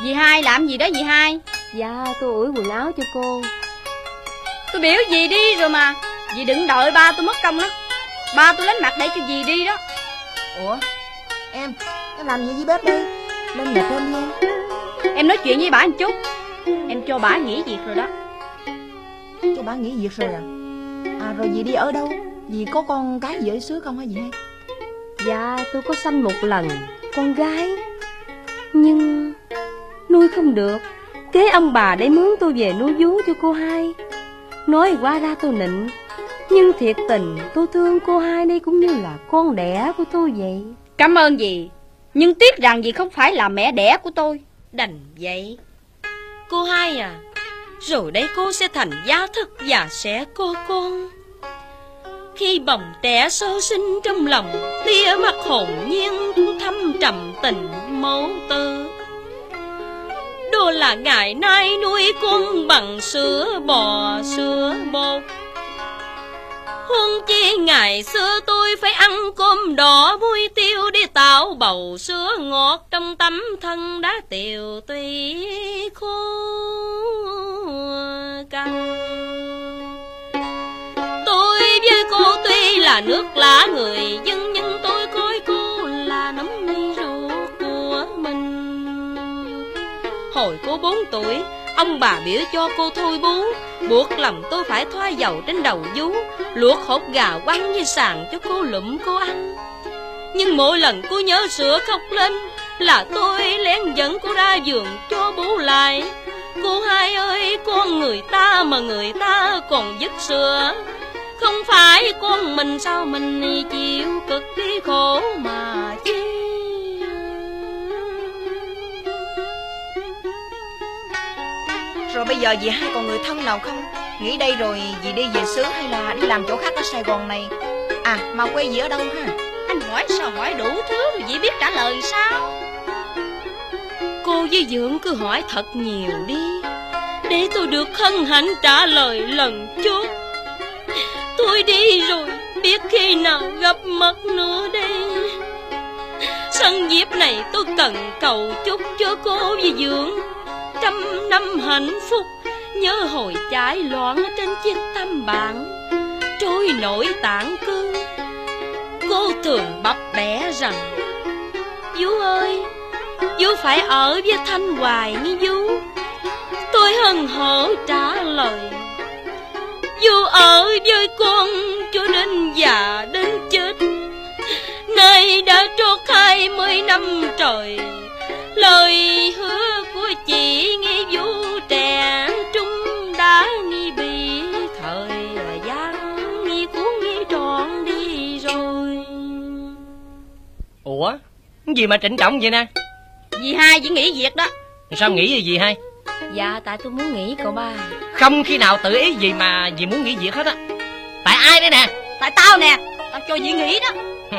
Dì Hai làm gì đó dì Hai? Dạ tôi ủi quần áo cho cô. Tôi biểu dì đi rồi mà. Dì đừng đợi ba tôi mất công đó. Ba tôi lánh mặt để cho dì đi đó. Ủa em làm gì với bếp đi? Lên nhà cơm đi em. Em nói chuyện với bà một chút. Em cho bà nghỉ việc rồi đó. Cho bà nghỉ việc rồi à? À rồi dì đi ở đâu? Dì có con cái gì ở xứ không hả dì Hai? Dạ tôi có sanh một lần con gái, nhưng nuôi không được. Kế ông bà để mướn tôi về nuôi vú cho cô Hai. Nói qua ra tôi nịnh, nhưng thiệt tình tôi thương cô Hai đây cũng như là con đẻ của tôi vậy. Cảm ơn dì, nhưng tiếc rằng dì không phải là mẹ đẻ của tôi. Đành vậy. Cô Hai à, rồi đây cô sẽ thành gia thức và sẽ có con. Khi bồng trẻ sơ sinh trong lòng, tia mắt hồn nhiên thâm trầm tình mẫu tử. Đó là ngày nay nuôi con bằng sữa bò sữa bột. Huống chi ngày xưa tôi phải ăn cơm đỏ muối tiêu để tạo bầu sữa ngọt trong tấm thân đá tiều tuy khô cằn. Tôi với cô tuy là nước lã người dân, nhưng tôi coi cô là nắm ly ruột của mình. Hồi cô 4 tuổi, ông bà biểu cho cô thôi bú, buộc lòng tôi phải thoa dầu trên đầu vú, luộc hột gà quăng như sàn cho cô lụm cô ăn. Nhưng mỗi lần cô nhớ sữa khóc lên là tôi lén dẫn cô ra giường cho bú lại. Cô Hai ơi, con người ta mà người ta còn dứt sữa, không phải con mình sao mình chịu cực đi khổ mà chi. Rồi bây giờ dì Hai còn người thân nào không? Nghỉ đây rồi dì đi về xứ hay là đi làm chỗ khác ở Sài Gòn này? À mà quê dì ở đâu ha? Anh hỏi sao hỏi đủ thứ rồi dì biết trả lời sao? Cô với Dượng cứ hỏi thật nhiều đi, để tôi được hân hạnh trả lời lần chốt. Tôi đi rồi, biết khi nào gặp mặt nữa đây. Sân diếp này tôi cần cầu chúc cho cô với Dượng trăm năm hạnh phúc. Nhớ hồi trái loạn trên chiếc tâm bạn trôi nổi tảng cư, cô thường bập bẹ rằng: Vú ơi, vú phải ở với Thanh hoài như vú. Tôi hân hở trả lời: Vú ở với con cho đến già đến chết. Nay đã trót 20 năm trời, lời hứa của chị nghe vú trẻ trung đã nghi bị thời gian nghi cuốn nghi trọn đi rồi. Ủa, cái gì mà trịnh trọng vậy nè? Dì Hai chỉ nghỉ việc đó. Sao nghỉ gì dì Hai? Dạ tại tôi muốn nghỉ cậu ba. Không khi nào tự ý gì mà dì muốn nghỉ việc hết á. Tại ai đấy nè? Tại tao nè, tao cho dì nghỉ đó.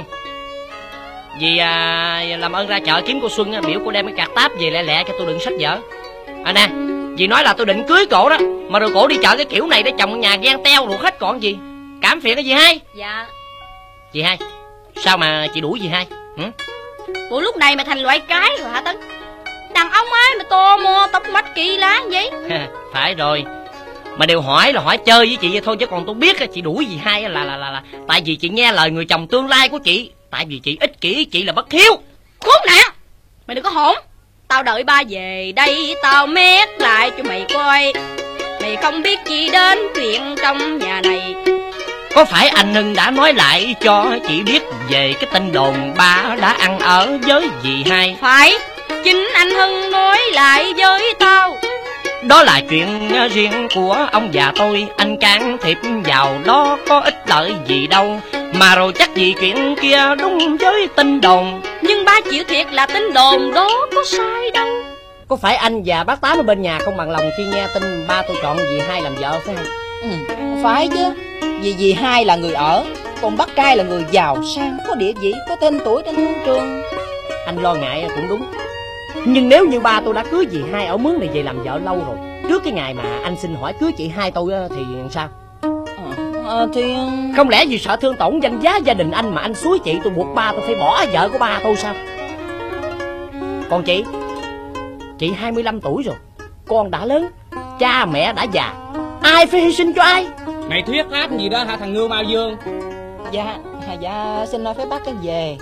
Dì làm ơn ra chợ kiếm cô Xuân, biểu cô đem cái cạc táp về lẹ lẹ cho tôi đựng sách vở. À nè, dì nói là tôi định cưới cổ đó, mà rồi cổ đi chợ cái kiểu này để chồng nhà ghen teo ruột hết còn gì. Cảm phiền cái dì Hai. Dạ. Dì Hai, sao mà chị đuổi dì Hai? Bộ lúc này mà thành loại cái rồi hả Tấn? Đàn ông ai mà to mò tóc mách kỳ lá vậy? Phải rồi, mà đều hỏi là hỏi chơi với chị vậy thôi, chứ còn tôi biết chị đuổi dì Hai là tại vì chị nghe lời người chồng tương lai của chị. Tại vì chị ích kỷ, chị là bất hiếu. Khốn nạn, mày đừng có hỗn. Tao đợi ba về đây tao mét lại cho mày coi. Mày không biết gì đến chuyện trong nhà này. Có phải anh Hưng đã nói lại cho chị biết về cái tin đồn ba đã ăn ở với dì Hai? Phải, chính anh Hưng nói lại với tao. Đó là chuyện riêng của ông già tôi, anh can thiệp vào đó có ích lợi gì đâu. Mà rồi chắc gì chuyện kia đúng với tin đồn. Nhưng ba chịu thiệt là tin đồn đó có sai đâu. Có phải anh và bác Tám ở bên nhà không bằng lòng khi nghe tin ba tôi chọn dì Hai làm vợ phải không? Phải chứ, vì dì Hai là người ở, còn bác trai là người giàu sang, có địa vị, có tên tuổi trên thương trường. Anh lo ngại cũng đúng. Nhưng nếu như ba tôi đã cưới dì Hai ở mướn này về làm vợ lâu rồi, trước cái ngày mà anh xin hỏi cưới chị Hai tôi thì sao? Thì không lẽ vì sợ thương tổn danh giá gia đình anh mà anh xúi chị tôi buộc ba tôi phải bỏ vợ của ba tôi sao? Còn chị, Chị 25 tuổi rồi, con đã lớn, cha mẹ đã già, ai phải hy sinh cho ai? Mày thuyết pháp gì đó hả thằng Ngưu Mao Dương? Dạ xin lỗi phép bác cái về.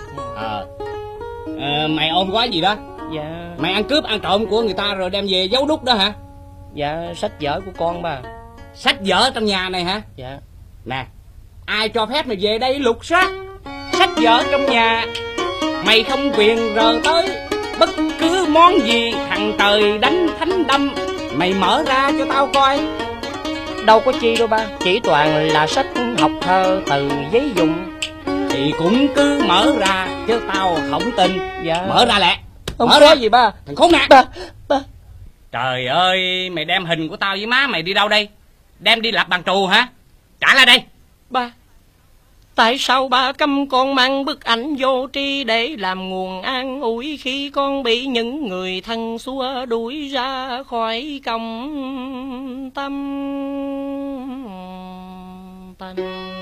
Mày ôm gói gì đó? Dạ. Mày ăn cướp ăn trộm của người ta rồi đem về giấu đút đó hả? Dạ, sách vở của con ba. Sách vở trong nhà này hả? Dạ. Nè, ai cho phép mày về đây lục soát sách vở trong nhà? Mày không quyền rờ tới bất cứ món gì thằng Trời đánh thánh đâm. Mày mở ra cho tao coi. Đâu có chi đâu ba, chỉ toàn là sách học thơ từ giấy dùng. Thì cũng cứ mở ra chứ tao không tin. Dạ. Mở ra lẹ. Không mở có ra gì ba. Thằng khốn nạn. Ba. Trời ơi, mày đem hình của tao với má mày đi đâu đây? Đem đi lập bằng trù hả? Trả lại đây. Ba, tại sao ba cấm con mang bức ảnh vô tri để làm nguồn an ủi khi con bị những người thân xua đuổi ra khỏi công tâm tanh?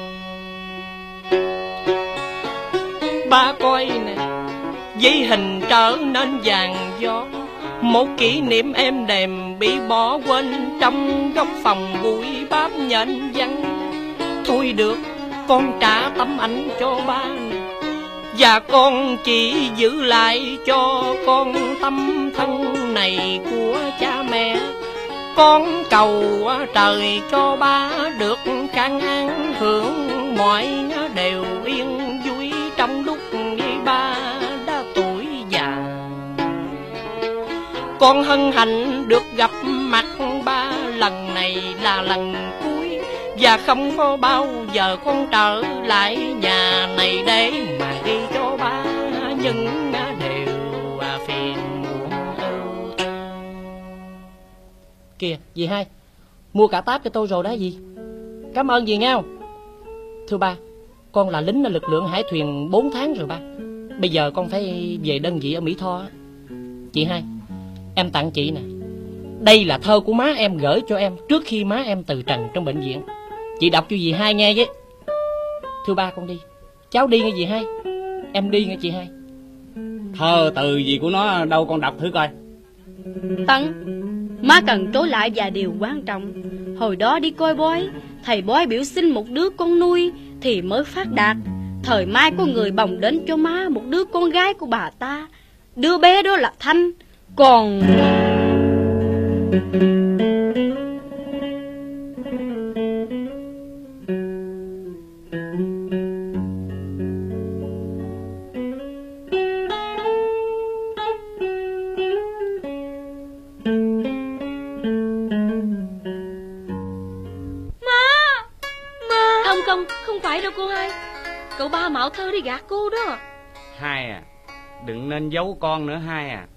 Ba coi nè, giấy hình trở nên vàng gió, một kỷ niệm êm đềm bị bỏ quên trong góc phòng bụi bám nhện vắng. Thôi được, con trả tấm ảnh cho ba nè, và con chỉ giữ lại cho con tâm thân này của cha mẹ. Con cầu trời cho ba được can an hưởng mọi đều yên vui trong lúc ba đã tuổi già. Con hân hạnh được gặp mặt ba, lần này là lần cuối, và không có bao giờ con trở lại nhà này để mà ghi cho ba những điều phiền muộn ưu tư. Kìa, dì hai, mua cả táp cho tôi rồi đó dì. Cảm ơn dì nghe không? Thưa ba, con là lính ở lực lượng hải thuyền 4 tháng rồi ba. Bây giờ con phải về đơn vị ở Mỹ Tho. Chị hai, em tặng chị nè. Đây là thơ của má em gửi cho em trước khi má em từ trần trong bệnh viện. Chị đọc cho dì hai nghe với. Thưa ba, con đi. Cháu đi nghe dì hai. Em đi nghe chị hai. Thơ từ gì của nó đâu, con đọc thử coi. Tấn, má cần trối lại vài điều quan trọng. Hồi đó đi coi bói, thầy bói biểu xin một đứa con nuôi thì mới phát đạt. Thời mai có người bồng đến cho má một đứa con gái của bà ta. Đứa bé đó là Thanh. Còn... Không phải đâu cô hai. Cậu ba mạo thơ đi gạt cô đó. Hai à, đừng nên giấu con nữa hai à.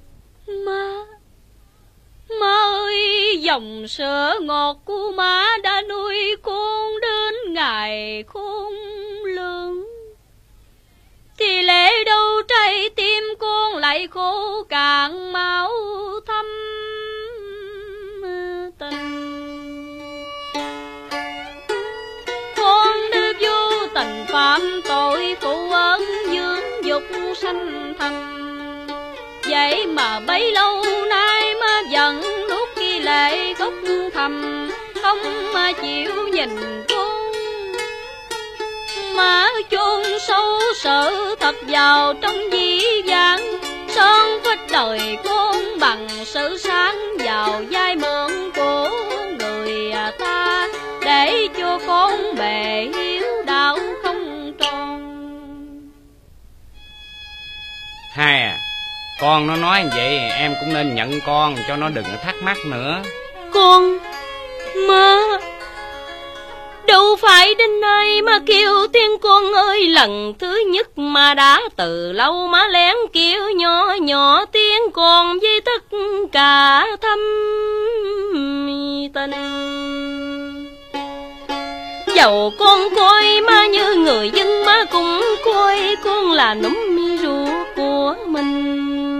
Má ơi, dòng sữa ngọt của má đã nuôi con đến ngày khôn lớn, thì lẽ đâu trái tim con lại khô cạn máu thâm tình. Con đưa vô tình phạm tội phụ ơn dưỡng dục sanh thành, vậy mà bấy lâu nay má vẫn nuốt khi lệ khóc thầm, không mà chịu nhìn con. Má chôn sâu sợ thật vào trong dĩ vãng, son vết đời con bằng sự sáng vào vai mượn của người ta, để cho con bề hiếu đạo không tròn. Hai à, con nó nói vậy em cũng nên nhận con, cho nó đừng thắc mắc nữa. Con, má, đâu phải đến nay mà kêu tiếng con ơi lần thứ nhất, mà đã từ lâu má lén kêu nhỏ nhỏ tiếng con với tất cả thâm tình. Dầu con coi má như người dân, má cũng coi con là núm ruột của mình.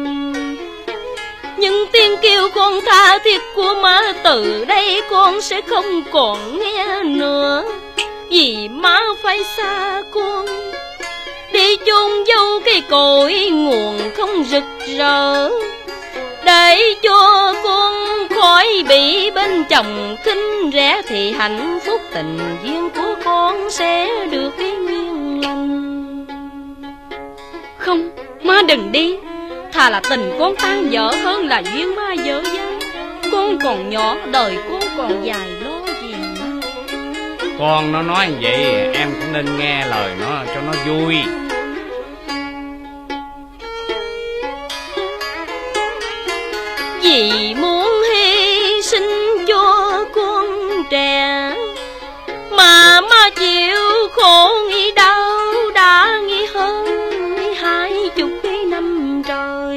Nhưng tiếng kêu con tha thiết của má từ đây con sẽ không còn nghe nữa, vì má phải xa con, đi chôn dấu cái cội nguồn không rực rỡ. để cho con khỏi bị bên chồng khinh rẻ, thì hạnh phúc tình duyên của con sẽ được nguyên lành. Không, má đừng đi. Thà là tình con tan vỡ hơn là duyên má dở dang. Con còn nhỏ, đời con còn dài, lo gì má. Con nó nói như vậy em cũng nên nghe lời nó cho nó vui. Vì muốn hy sinh cho con trẻ mà má chịu khổ nghĩ đau đã nghĩ hơn 20 năm trời.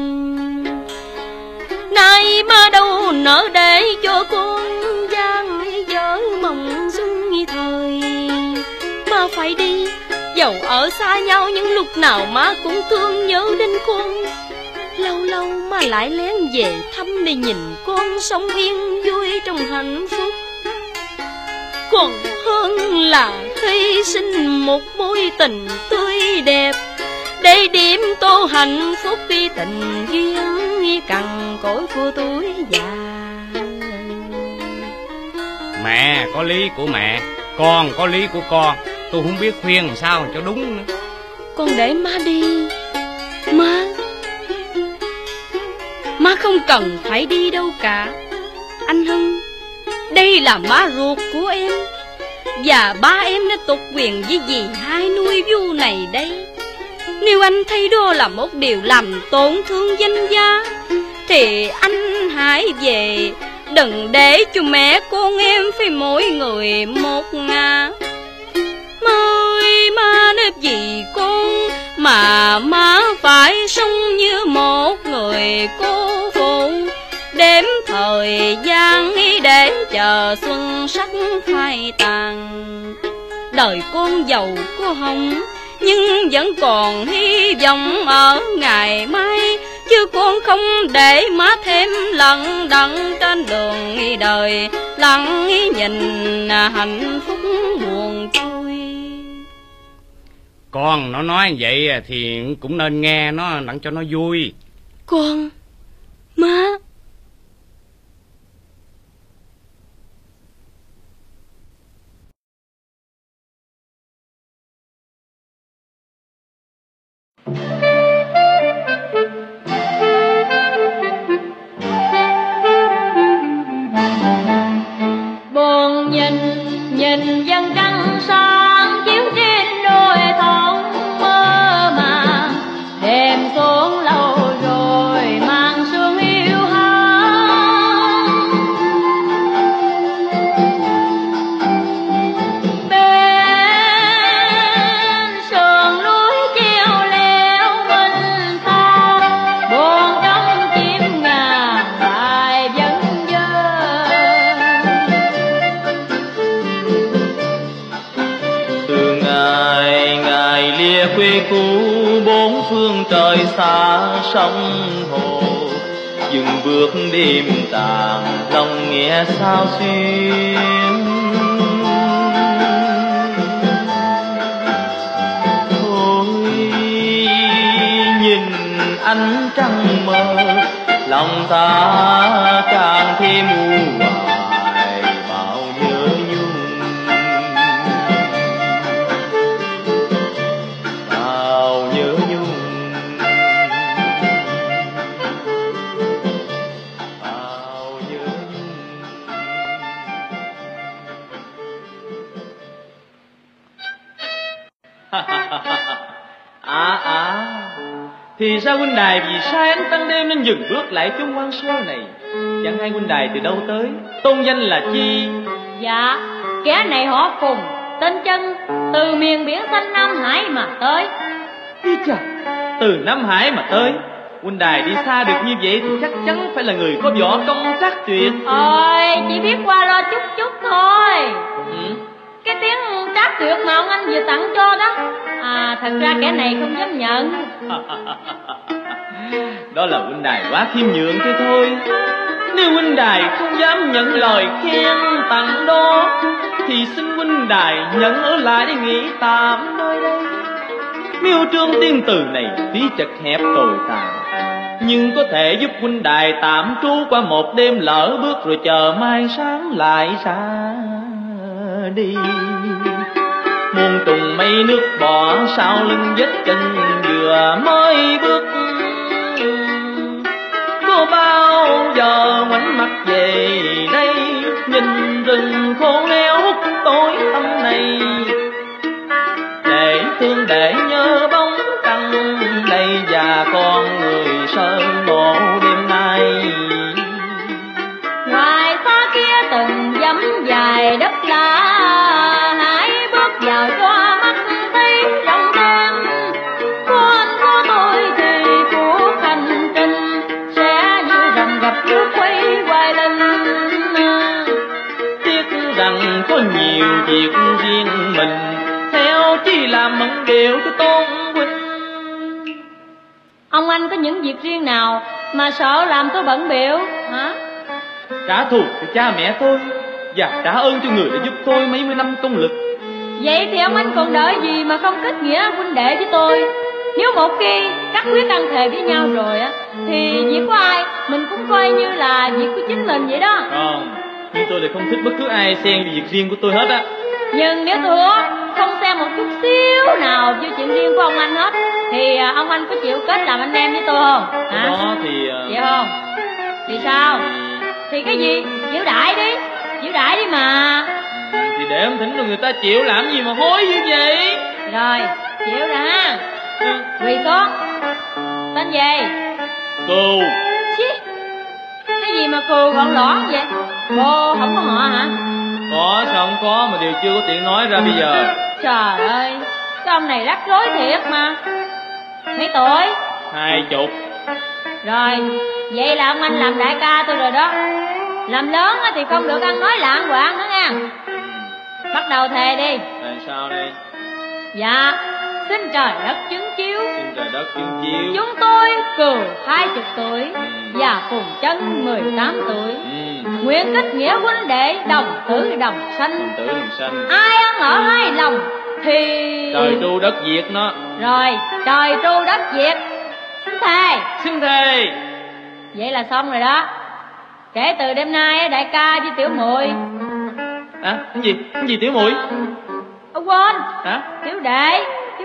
Nay má đâu nỡ để cho con gian dở mộng xuân như thời. Má phải đi, dầu ở xa nhau nhưng lúc nào má cũng thương nhớ đến con. Lâu lâu má lại lén về thăm để nhìn con sống yên vui trong hạnh phúc. Còn hơn là hy sinh một mối tình tươi đẹp để điểm tô hạnh phúc khi tình duyên cằn cỗi của tuổi già. Mẹ có lý của mẹ, con có lý của con. Tôi không biết khuyên làm sao cho đúng nữa. Con để má đi. Má không cần phải đi đâu cả. Anh Hưng, đây là má ruột của em, và ba em đã tục quyền với dì hai nuôi vu này đây. Nếu anh thấy đó là một điều làm tổn thương danh giá, thì anh hãy về. Đừng để cho mẹ con em phải mỗi người một ngả. Má nếp gì con mà má phải sống như một người cô phụ, đếm thời gian để chờ xuân sắc phai tàn. Đời con giàu có hồng nhưng vẫn còn hy vọng ở ngày mai, chứ con không để má thêm lận đận trên đường đời, lặng nhìn hạnh phúc buồn trôi. Con nó nói vậy thì cũng nên nghe nó đặng cho nó vui. Con, má. Buồn nhìn dân trăng sáng chiếu trên đôi thôn mơ màng, đêm xuống lâu rồi mang sương yêu hao. Bên sườn núi treo leo mình ta, buồn trong chim ngàn bài vấn vơ. Từ ngày lìa quê cũ, bốn phương trời xa sông hồ, dừng bước đêm tàn lòng nghe sao xuyên. Thôi nhìn ánh trăng mơ, lòng ta càng thêm u hoài bao nhớ nhung, bao nhớ nhung, bao nhớ nhung. Thì ra huynh đài vì sai ánh tăng đêm nên dừng bước lại chốn hoang sơ này. Chẳng hay huynh đài từ đâu tới, tôn danh là chi? Dạ, kẻ này họ Phùng, tên Chân, từ miền biển xanh Nam Hải mà tới. Ý chà, từ Nam Hải mà tới. Huynh đài đi xa được như vậy thì chắc chắn phải là người có võ công trác tuyệt. Ôi, chỉ biết qua lo chút thôi. Cái tiếng trác tuyệt mà ông anh vừa tặng cho đó, thật ra kẻ này không dám nhận. Đó là huynh đài quá khiêm nhượng thế thôi. Nếu huynh đài không dám nhận lời khen tặng đó, thì xin huynh đài nhận ở lại để nghỉ tạm nơi đây. Miêu trương tiên từ này phí chật hẹp tồi tàn, nhưng có thể giúp huynh đài tạm trú qua một đêm, lỡ bước rồi chờ mai sáng lại xa đi. Muôn trùng mây nước bỏ sau lưng vết chân vừa mới bước, có bao giờ ngoảnh mặt về đây, nhìn rừng khô héo hút tối tâm này, để thương để nhớ bóng trăng đây và con người sơn ngộ đêm nay. Ngoài xa kia từng dặm dài đất lạ, hãy bước vào cho mắt thấy trong đêm. Con của tôi thì cuộc hành trình sẽ như rồng gặp nước quay quay lên. Tiếc rằng có nhiều việc riêng mình, theo chỉ làm mẫn điều cho tôn huynh. Ông anh có những việc riêng nào mà sợ làm tôi bận bịu hả? Trả thù cho cha mẹ tôi và trả ơn cho người đã giúp tôi mấy mươi năm công lực. Vậy thì ông anh còn đợi gì mà không kết nghĩa huynh đệ với tôi? Nếu một khi cắt quyết ăn thề với nhau rồi á, thì việc của ai mình cũng coi như là việc của chính mình vậy đó. Không, nhưng tôi lại không thích bất cứ ai xen vào việc riêng của tôi hết á. Nhưng nếu tôi hứa không xen một chút xíu nào vô chuyện riêng của ông anh hết, thì ông anh có chịu kết làm anh em với tôi không? Hả? Đó thì... Chịu không? Thì sao? Thì cái gì? Chịu đại đi. Chịu đại đi mà. Thì để ông thỉnh rồi người ta chịu, làm gì mà hối như vậy. Rồi, chịu rồi ha. Quỳ xuống. Tên gì? Cừu. Chí, cái gì mà cừu gọn lõn vậy? Cô không có họ hả? Có sao không có, mà điều chưa có tiện nói ra bây giờ. Trời ơi, cái ông này rắc rối thiệt mà. Mấy tuổi? 20. Rồi, vậy là ông anh làm đại ca tôi rồi đó. Làm lớn thì không được ăn nói lạng quạng nữa nha. Bắt đầu thề đi. Tại sao đây? Dạ, xin trời đất chứng chiếu, Xin trời đất chứng chiếu. chúng tôi Cừu 20 tuổi và Phùng Chân 18 tuổi, nguyện kết nghĩa huynh đệ, đồng tử đồng sanh. Đồng tử đồng sanh. Ai ăn ở hai lòng thì Trời tru đất diệt nó. rồi, trời tru đất diệt. Xin thề. Xin thề. Vậy là xong rồi đó. Kể từ đêm nay đại ca với tiểu muội. Cái gì? Cái gì tiểu muội? Quên. Hả? Tiểu đệ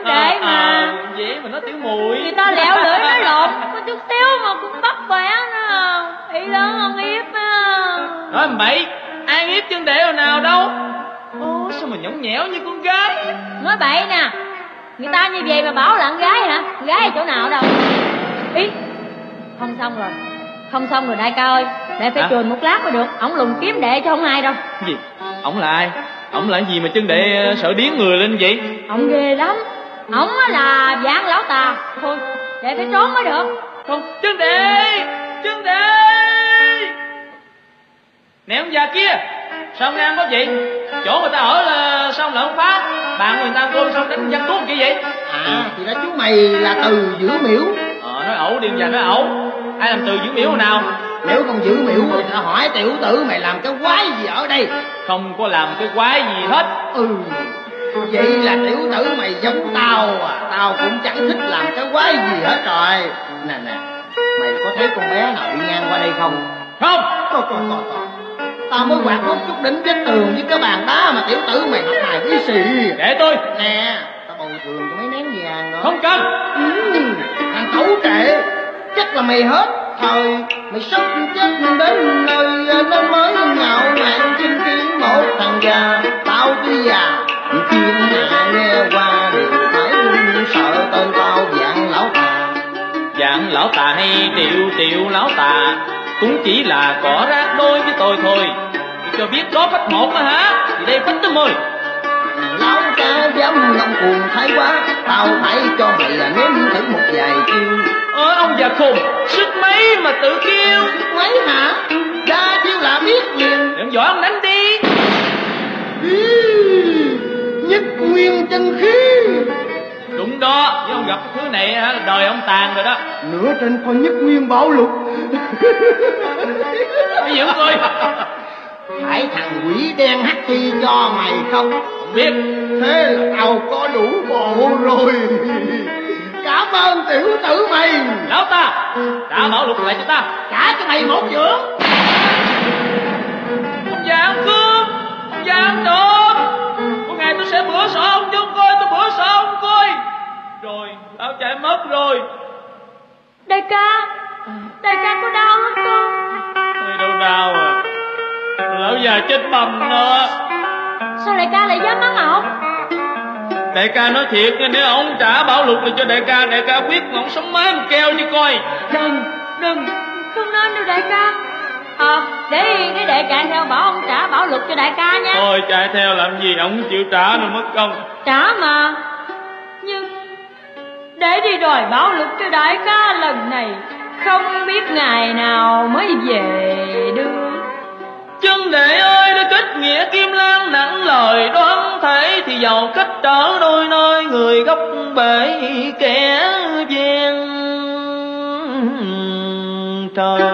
mà. Vậy mà nói tiểu muội. Người ta lẹo lưỡi nói lộn có chút xíu mà cũng bắt bẻ nè. Ý lớn hơn Yếp á. Nói bậy, ai Yếp chân đệ hồi nào đâu. Ô, sao mà nhõng nhẽo như con gái. Nói bậy nè. Người ta như vậy mà bảo là con gái hả? Con gái ở chỗ nào đâu. Ý, không xong rồi. Không xong rồi đại ca ơi. Đệ phải chùn một lát mới được. Ổng lùng kiếm đệ cho không ai đâu. Cái gì? Ổng là ai? Ổng là cái gì mà chân đệ sợ điếng người lên vậy? Ổng ghê lắm. Ổng là dạng lão tà. Thôi, đệ phải trốn mới được. Không, chân đệ! Chân đệ! Nè ông già kia, sao ông Nam có vậy? Chỗ người ta ở là sao ông lại không phá? Bạn người ta cô sao đánh dân thuốc kiểu vậy? Thì ra chú mày là Từ Giữ Miễu. Nói ẩu đi, ông già nói ẩu. Ai làm Từ Giữ Miễu hồi nào? Nếu không giữ miễu thì ta hỏi tiểu tử mày làm cái quái gì ở đây? Không có làm cái quái gì hết. Vậy là tiểu tử mày giống tao à. Tao cũng chẳng thích làm cái quái gì hết rồi. Nè, mày có thấy con bé nào đi ngang qua đây không? Không. Coi. Tao mới quạt hút chút đỉnh vết tường với cái bàn đá mà tiểu tử mày mặt mày cái xì. Để tôi. Nè, tao bồi thường cho mấy nén vàng đó. Không cần. Thằng cẩu trệ, chắc là mày hết thời. Mày sắp chết đến nơi nó mới ngạo mạn chứng kiến một thằng già. Tao tuy già thiên hạ nghe qua đều phải sợ tên tao dạng lão tà. Dạng lão tà hay triệu lão tà cũng chỉ là cỏ rác đôi với tôi thôi. Cho biết có phách một mà hả? Thì đây phách thứ 10. Lão ca dám ngông cuồng thái quá. Tao phải cho mày là nếm thử một vài chiêu. Ông già khùng, sức mấy mà tự kêu. Sức mấy hả? Ra chiêu là biết liền. Đừng giỏi ông đánh đi. Nhất nguyên chân khí. Đúng đó, nếu ông gặp cái thứ này là đời ông tàn rồi đó. Nửa trên con nhất nguyên bảo lục. Cái gì không coi? phải thằng quỷ đen hắt thi cho mày không? Không biết. Thế là tao có đủ bộ rồi. Cảm ơn tiểu tử mày. Lão ta, trả bảo lục lại cho ta. Trả cho mày một chưởng. Ông già ăn cướp, ông già ăn trộm. Một ngày tôi sẽ bữa sọ ông cho ông coi, tôi bữa sọ ông coi. Rồi, lão chạy mất rồi. Đại ca có đau không con? Thôi đâu đau à. Lão già chết bầm nữa. Sao đại ca lại dám bắn ổng? Đại ca nói thiệt, nếu ông trả bảo lục lại cho đại ca quyết ông sống má một keo đi coi. Đừng, không nên đâu đại ca. Để đại ca theo bảo ông trả bảo lục cho đại ca nha. Thôi chạy theo làm gì, ông chịu trả rồi mất công. Trả mà. Nhưng để đi đòi bảo lục cho đại ca lần này không biết ngày nào mới về được. Chân đệ ơi, đã kết nghĩa Kim Lan nặng lời đoán thể, thì giàu cách trở đôi nơi, người gốc bể kẻ gian trời.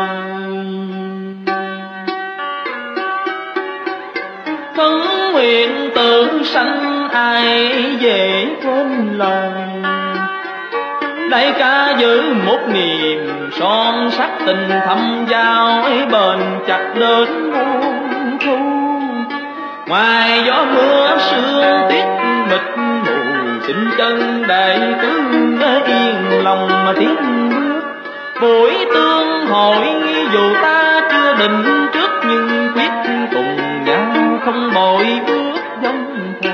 Thân nguyện tự sanh ai dễ quên lời. Đại ca giữ một niềm son sắc tình thâm giao ấy, bền chặt đến muôn thu. Ngoài gió mưa sương tiết mịt mù, xin chân đại cứ yên lòng mà tiến bước. Buổi tương hội dù ta chưa định trước, nhưng quyết cùng nhau không bội bước dông thề.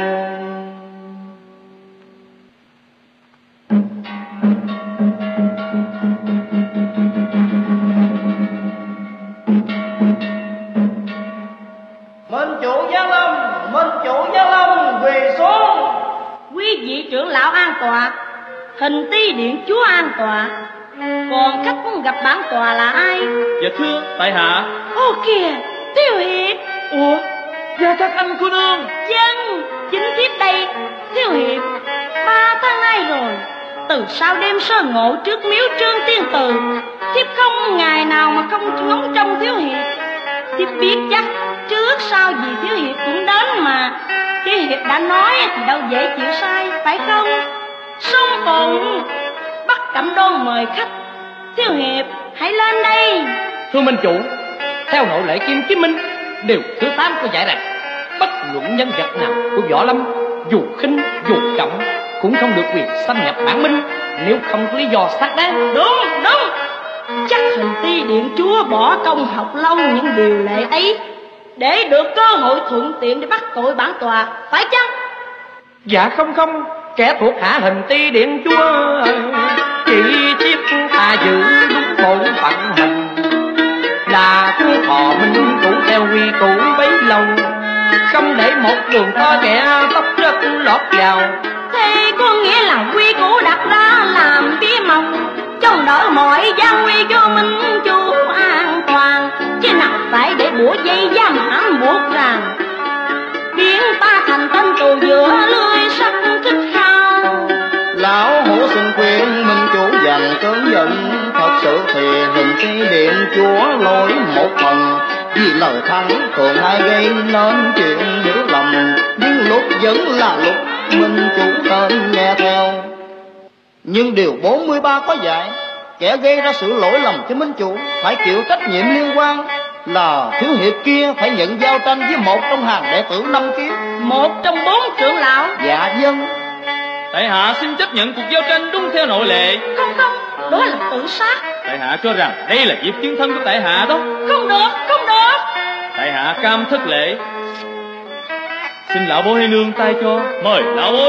Minh chủ Giang Lâm quỳ xuống. Quý vị trưởng lão an tọa, Hình Ti điện chúa an tọa. Còn khách muốn gặp bản tọa là ai? Dạ thưa tại hạ. Ô kìa, Thiếu Hiệp. Ủa, dạ các anh cô nương. Dân, chính thiếp đây. Thiếu Hiệp, 3 tháng nay rồi, từ sau đêm sơ ngộ trước miếu Trương Tiên Từ, thiếp không ngày nào mà không ngóng trông Thiếu Hiệp. Thiếp biết chắc trước sau gì Thiếu Hiệp cũng đến mà. Thiếu Hiệp đã nói thì đâu dễ chịu sai, phải không? Song Phụng, Bắc Cẩm Đôn mời khách. Thiếu Hiệp hãy lên đây. Thưa minh chủ, theo nội lệ Kim Chí Minh điều thứ 8 có dạy rằng bất luận nhân vật nào của võ lâm, dù khinh dù trọng, cũng không được quyền xâm nhập bản minh nếu không có lý do xác đáng. Đúng, đúng. Chắc Hình Ti điện chúa bỏ công học lâu những điều lệ ấy để được cơ hội thuận tiện để bắt tội bản tòa, phải chăng? Dạ không, kẻ thuộc hạ Hình Ti điện chúa chỉ chiếc thà giữ đúng bổn phận hình, là chúa thọ minh chủ theo quy củ bấy lâu, không để một đường to kẻ tóc rất lọt vào. Thế có nghĩa là quy củ đặt ra làm bí mật, chống đỡ mọi gian nguy cho minh chủ an toàn, chứ nào phải để bủa dây giam hãm buộc ràng, biến ta thành tên tù giữa lưới sắt thích khao. Lão hổ xin khuyên minh chủ dành cơn giận, thật sự thì Hình Ti điện chúa lỗi một phần, vì lời thắng thường hay gây nên chuyện hiểu lầm, nhưng lúc vẫn là lúc minh chủ nên nghe theo. Nhưng điều 43 có dạy, kẻ gây ra sự lỗi lầm cho minh chủ phải chịu trách nhiệm liên quan, là Thiếu Hiệp kia phải nhận giao tranh với một trong hàng đệ tử Năm Kiếp. Một trong 4 trưởng lão. Dạ vâng. Tại hạ xin chấp nhận cuộc giao tranh đúng theo nội lệ. Không, đó là tự sát. Tại hạ cho rằng đây là dịp chiến thân của tại hạ đó. Không được. Tại hạ cam thất lễ. Xin lão bối hay nương tay cho. Mời lão bối.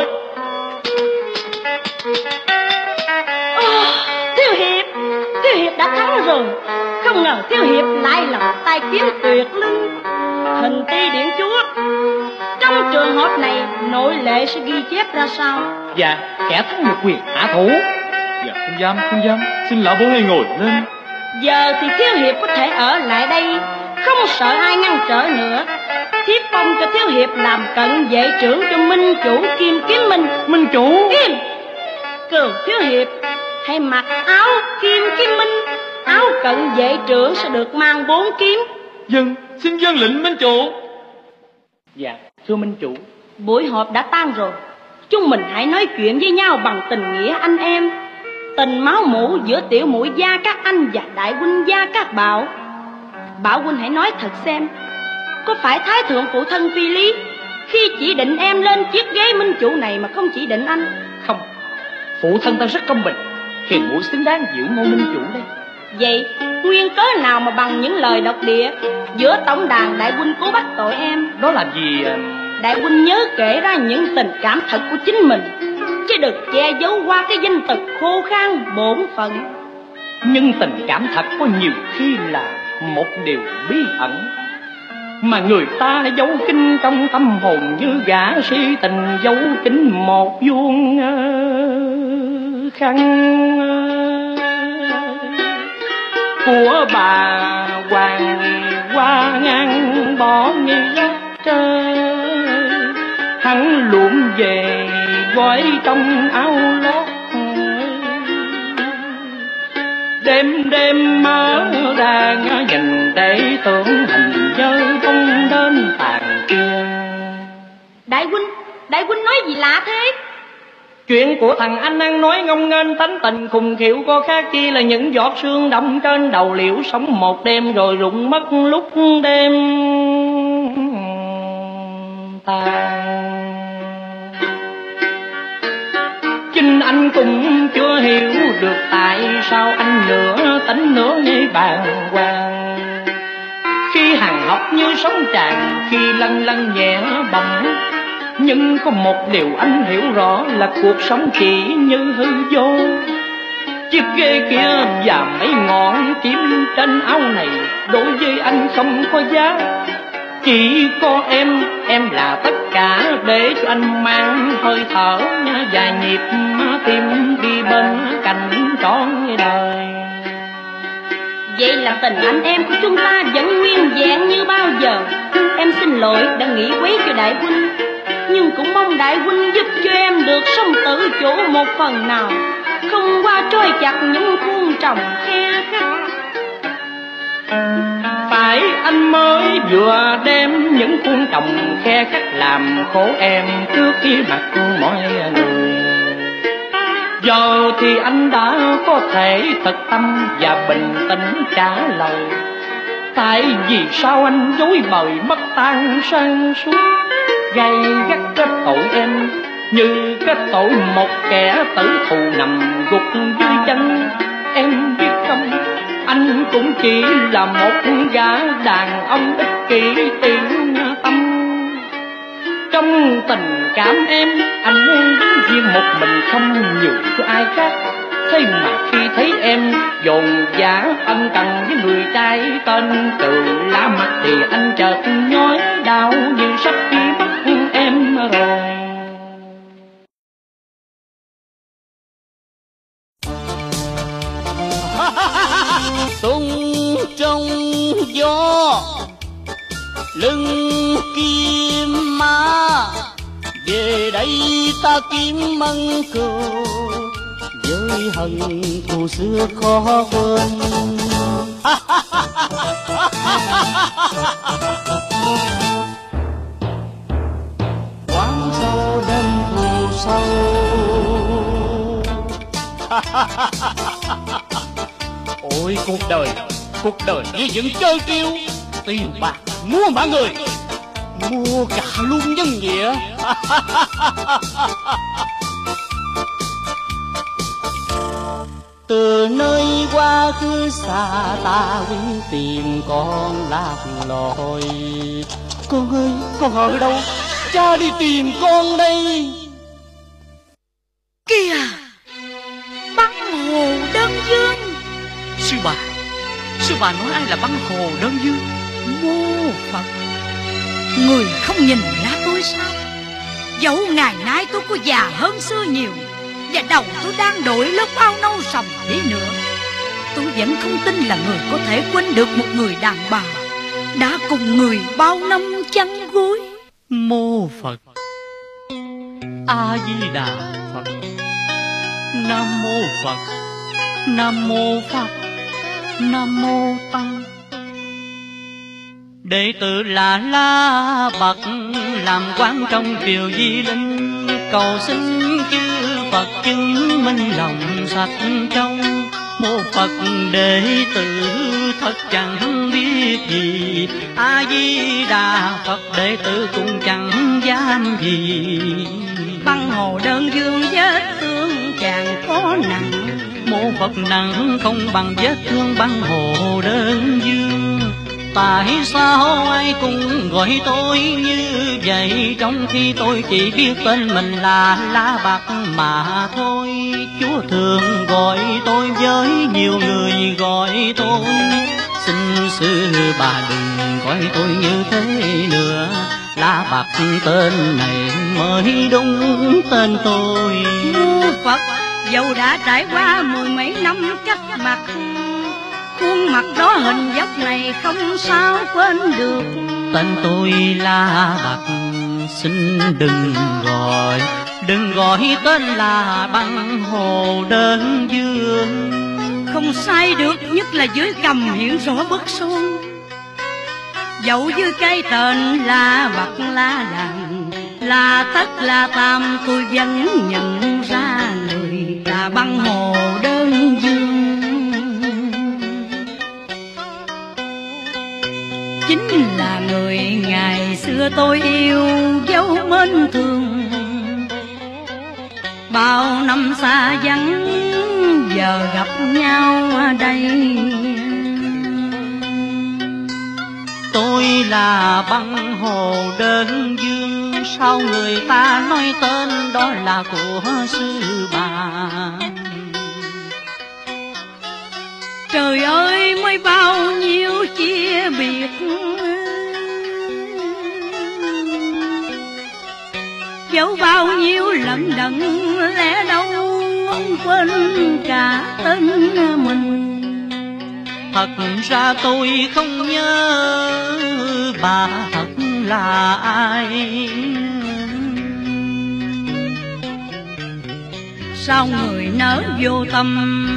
Thiếu Hiệp đã thắng rồi. Không ngờ Thiếu Hiệp lại là tay kiếm tuyệt lưng Hình Ti điện chúa. Trong trường hợp này nội lệ sẽ ghi chép ra sao? Dạ, kẻ thắng được quyền hạ thủ. Dạ không dám. Xin lão bối hay ngồi lên. Giờ thì Thiếu Hiệp có thể ở lại đây, không sợ ai ngăn trở nữa. Thiếp phong cho Thiếu Hiệp làm cận vệ trưởng cho minh chủ Kim Kiếm Minh. Minh chủ Im. Cừu Thiếu Hiệp hãy mặc áo Kim Kiếm Minh. Áo cận vệ trưởng sẽ được mang 4 kiếm, Dân, xin vâng lệnh minh chủ. Dạ, thưa minh chủ. Buổi họp đã tan rồi, chúng mình hãy nói chuyện với nhau bằng tình nghĩa anh em, tình máu mủ giữa tiểu muội gia các anh và đại huynh gia các Bảo. Bảo huynh hãy nói thật xem, có phải Thái thượng phụ thân phi lý khi chỉ định em lên chiếc ghế minh chủ này mà không chỉ định anh? Không, phụ thân ta rất công bình, hiền muội xứng đáng giữ ngôi minh chủ đây. Vậy nguyên cớ nào mà bằng những lời độc địa giữa tổng đàn đại huynh cố bắt tội em? Đó là vì đại huynh nhớ kể ra những tình cảm thật của chính mình, chứ đừng che giấu qua cái danh từ khô khan bổn phận. nhưng tình cảm thật có nhiều khi là một điều bí ẩn mà người ta giấu kín trong tâm hồn, như gã si tình giấu kín một vuông khăn của bà hoàng qua ngang bỏ nghi rác trời. Hắn luộm về gói trong áo lót, đêm đêm mở ra nhìn để tưởng hình dơ bông đến tàn kia. Đại huynh nói gì lạ thế? Chuyện của thằng anh ăn nói ngông nghênh tánh tình khùng khiệu, có khác chi là những giọt sương đọng trên đầu liễu, sống một đêm rồi rụng mất lúc đêm tàn. Chính anh cũng chưa hiểu được tại sao anh nửa tính nửa nghi bàng hoàng, khi hàng học như sóng tràn, khi lăn lăn nhẹ bồng. Nhưng có một điều anh hiểu rõ là cuộc sống chỉ như hư vô. Chiếc ghế kia và mấy ngọn chim trên áo này đối với anh không có giá. Chỉ có em là tất cả để cho anh mang hơi thở và nhịp tim đi bên cạnh trọn đời. Vậy là tình anh em của chúng ta vẫn nguyên vẹn như bao giờ. Em xin lỗi đã nghĩ quấy cho đại huynh, nhưng cũng mong đại huynh giúp cho em được sống tự chủ một phần nào, không qua trói chặt những khuôn trồng khe khắc. Phải anh mới vừa đem những khuôn trồng khe khắc làm khổ em trước khi mặt mọi người. Giờ thì anh đã có thể thật tâm và bình tĩnh trả lời, tại vì sao anh dối bời mất tan sang suốt, gay gắt kết tội em như kết tội một kẻ tử thù nằm gục dưới chân. Em biết không, anh cũng chỉ là một gã đàn ông ích kỷ tiện tâm. Trong tình cảm em, anh muốn đứng riêng một mình không nhường cho ai khác. Thế mà khi thấy em dồn dã ân cần với người trai tên Từ lá mặt, thì anh chợt nhói đau như sắp đi mất em rồi. Tung trong gió lưng kim ma, về đây ta kiếm mân cừu, với hận thù xưa khó quên. Quán sâu đêm thù sâu. Ôi cuộc đời như những chơi trêu, tiền bạc mua mạng người, mua cả luôn nhân nghĩa. Từ nơi quá khứ xa ta quyến tiền con lạc lối. Con ơi, con ở đâu? Cha đi tìm con đây. Kìa, băng hồ đơn dương. Sư bà nói ai là băng hồ đơn dương? Mô Phật, người không nhìn ra tôi sao? Dẫu ngày nay tôi có già hơn xưa nhiều, và đầu tôi đang đội lớp áo nâu sòng đi nữa, tôi vẫn không tin là người có thể quên được một người đàn bà đã cùng người bao năm chăn gối. Mô Phật, A Di Đà Phật, Nam Mô Phật, Nam Mô Pháp, Nam Mô Tăng. Đệ tử là La Bậc, làm quan trong triều Di Linh, cầu xin chư Phật chứng minh lòng sạch trong. Mô Phật đệ tử thật chẳng biết gì, A Di Đà Phật đệ tử cũng chẳng dám gì. Băng hồ đơn dương vết thương chàng có nặng, Mô Phật nặng không bằng vết thương băng hồ đơn dương. Tại sao ai cũng gọi tôi như vậy, trong khi tôi chỉ biết tên mình là La Bậc mà thôi. Chúa thường gọi tôi với nhiều người gọi tôi, xin sư bà đừng gọi tôi như thế nữa. La Bậc tên này mới đúng tên tôi. Mô Phật dẫu đã trải qua mười mấy năm cách mặt, khuôn mặt đó hình dốc này không sao quên được. Tên tôi La Bậc, xin đừng gọi tên là băng hồ đơn dương. Không sai được, nhất là dưới cằm hiện rõ bức son. Dẫu như cái tên La Bậc La Đàn, là tất là tam, tôi vẫn nhận ra người là băng hồ đơn dương. Chính là người ngày xưa tôi yêu dấu mến thương, bao năm xa vắng giờ gặp nhau ở đây. Tôi là băng hồ đơn dương, sao người ta nói tên đó là của sư bà. Trời ơi mới bao nhiêu chia biệt, dẫu bao nhiêu lận đận, lẽ đâu ông quên cả tên mình. Thật ra tôi không nhớ bà thật là ai. Sao người nỡ vô tâm,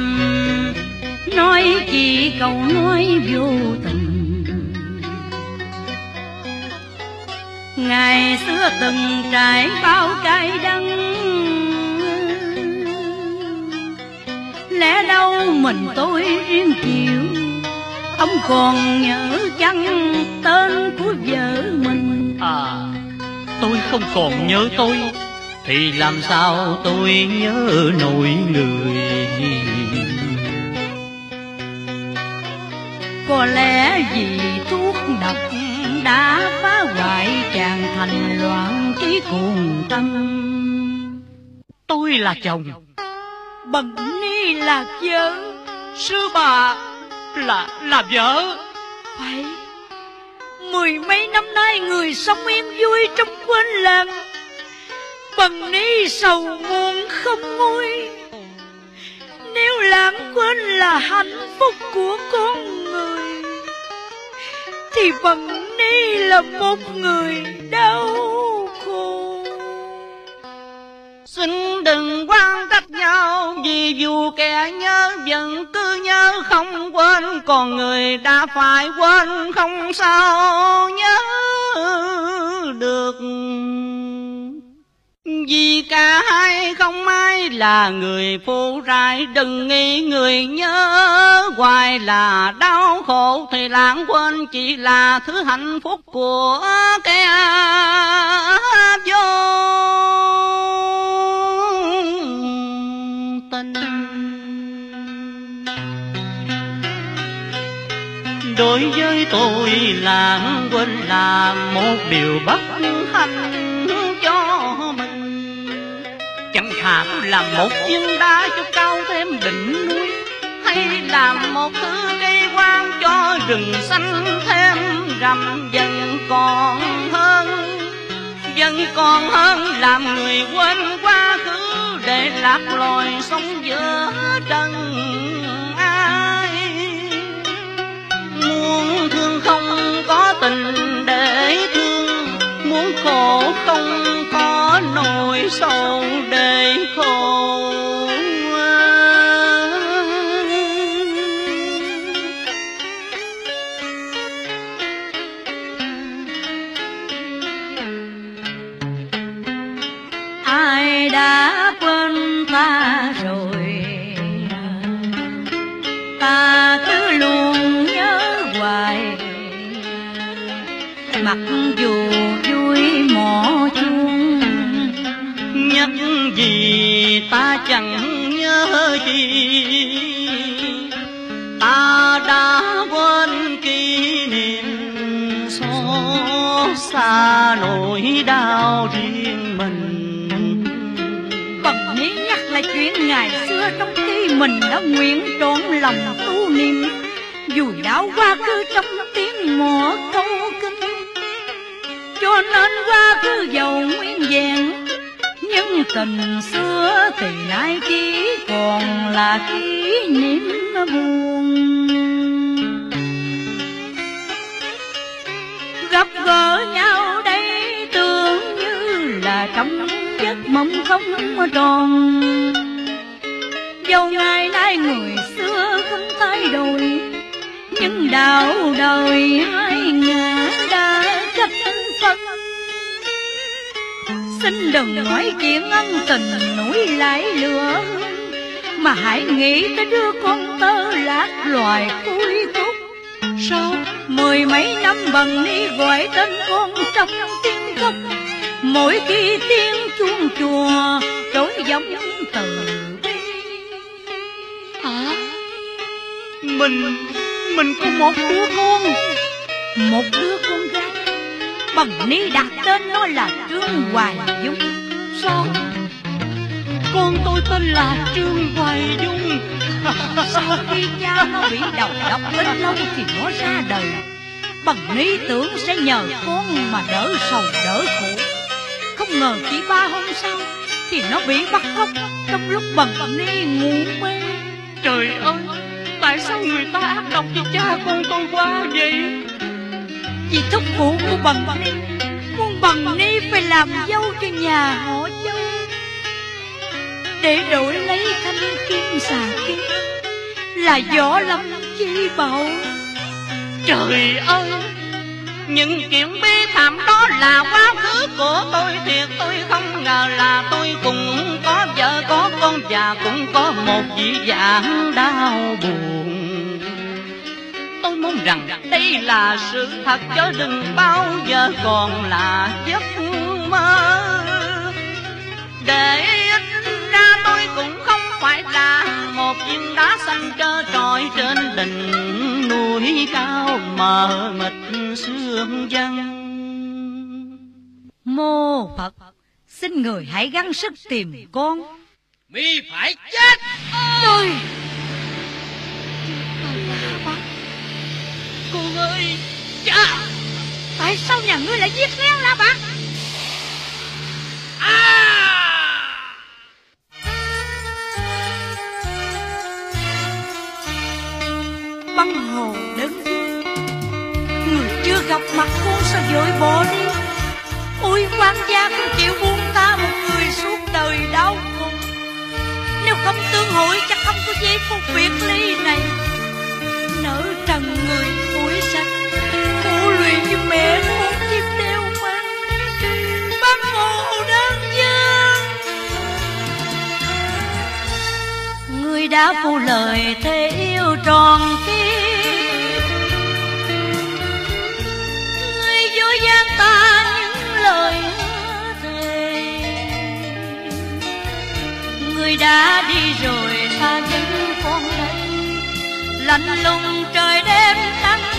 nói chỉ câu nói vô tình. Ngày xưa từng trải bao cay đắng, lẽ đâu mình tôi riêng chịu. Ông còn nhớ chăng tên của vợ mình? Tôi không còn nhớ tôi, thì làm sao tôi nhớ nổi người. Có lẽ vì thuốc độc đã phá hoại chàng thành loạn trí cuồng tâm. Tôi là chồng, Bần ni là vợ, sư bà là vợ. phải. Mười mấy năm nay người sống yên vui trong quên lãng, Bần ni sầu muộn không nguôi. Nếu lãng quên là hạnh phúc của con người, thì Bần ni là một người đau khổ. Xin đừng quan trách nhau, vì dù kẻ nhớ vẫn cứ nhớ không quên, còn người đã phải quên không sao nhớ được. Vì cả hai không ai là người phụ rải, đừng nghĩ người nhớ hoài là đau khổ, thì lãng quên chỉ là thứ hạnh phúc của kẻ vô tình. Đối với tôi lãng quên là một điều bất hạnh cho mình. Chẳng thà làm một viên đá cho cao thêm đỉnh núi, hay làm một thứ cây quang cho rừng xanh thêm rậm. Vẫn còn hơn làm người quên quá khứ, để lạc loài sống giữa trần ai. Muốn thương không có tình để thương, muốn khổ không có nỗi sầu để khổ. mặc dù vui mỏ chuông. Nhắc gì ta chẳng nhớ chi, ta đã quên kỷ niệm xót xa nỗi đau riêng mình. Bằng ní nhắc lại chuyện ngày xưa trong khi mình đã nguyện trọn lòng tu niệm, dù đau quá khứ trong tiếng mõ câu kinh, cho nên quá khứ giàu nguyên vẹn, nhưng tình xưa thì nay chỉ còn là kỷ niệm buồn. Gặp gỡ nhau đây tưởng như là trong giấc mộng không tròn, dẫu ngày nay người xưa không thay đổi, nhưng đạo đời hai ngã đã cách phân. Xin đừng nói chuyện ân tình nổi lại lửa, mà hãy nghĩ tới đứa con tơ lạc loài cuối cùng. Sao 10 mấy năm Bằng Ni gọi tên con trong tiếng khóc, mỗi khi tiếng chuông chùa trỗi giọng từ bi. Mình có một đứa con, một đứa con gái. Bằng Ni đặt tên nó là Trương Hoài Dung. Sao? Con tôi tên là Trương Hoài Dung. Sau khi cha nó bị đầu độc đến lâu thì nó ra đời. Bằng Ni tưởng sẽ nhờ con mà đỡ sầu đỡ khổ, không ngờ chỉ 3 hôm sau thì nó bị bắt cóc trong lúc Bằng Ni ngủ mê. Trời ơi, tại sao người ta ác độc với cha con tôi quá vậy? Vì thúc phụ của Bằng Ni muốn Bằng Ni phải làm dâu cho nhà họ Dâu, để đổi lấy thanh kim xà kia là Võ Lâm Chi Bảo. Trời ơi, những chuyện bi thảm đó là quá khứ của tôi, thiệt tôi không ngờ là tôi cũng có vợ có con và cũng có một dị dạng đau buồn. Tôi mong rằng đây là sự thật chứ đừng bao giờ còn là giấc mơ. Để ít ra tôi cũng không phải là một viên đá xanh trơ trọi trên đỉnh núi cao mờ mịt sương vắng. Mô Phật, xin người hãy gắng sức tìm con. Mi phải chết. Ôi, Con ơi, cha, tại sao nhà ngươi lại giết Lén La Bạc? Băng Hồ đứng, người chưa gặp mặt con sao vội bỏ đi? Ôi quan gia không chịu buông tha một người suốt đời đau khổ. Nếu không tương hội chắc không có giây phút biệt ly này. Nở trần người phủi sạch, tu luyện như mẹ con chim đeo mang. Băng Hồ đơn dương, người đã phụ lời thề yêu tròn kia, người dối gian ta những lời hứa thề. Người đã đi rồi xa những con thấy lạnh lùng trời đêm nắng